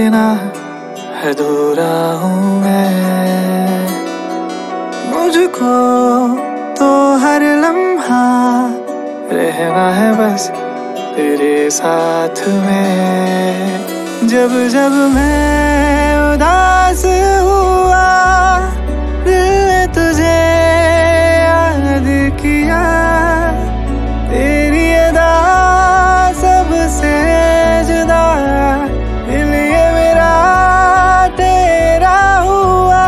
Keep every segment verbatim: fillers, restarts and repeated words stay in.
बिना अधूरा हूँ मैं। मुझको तो हर लम्हा रहना है बस तेरे साथ में। जब जब मैं उदास हुआ दिल ने तुझे याद किया। तेरी अदा सबसे जुदा दिल ये मेरा तेरा हुआ।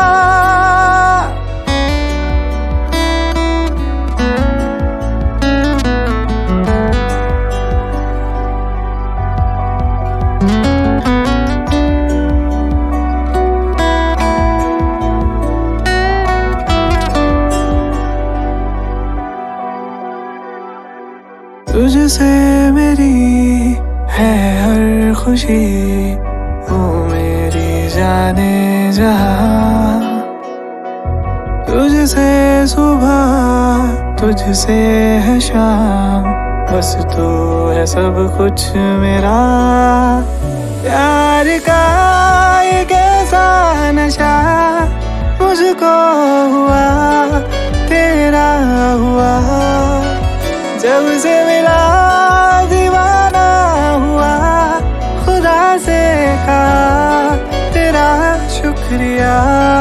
तुझसे मेरी है हर खुशी, तू मेरी जाने जहां। तुझसे सुबह तुझसे है शाम, बस तू है सब कुछ मेरा। प्यार का ये कैसा नशा मुझको हुआ तेरा हुआ। जब से मिला दीवाना हुआ, खुदा से कहा तेरा शुक्रिया।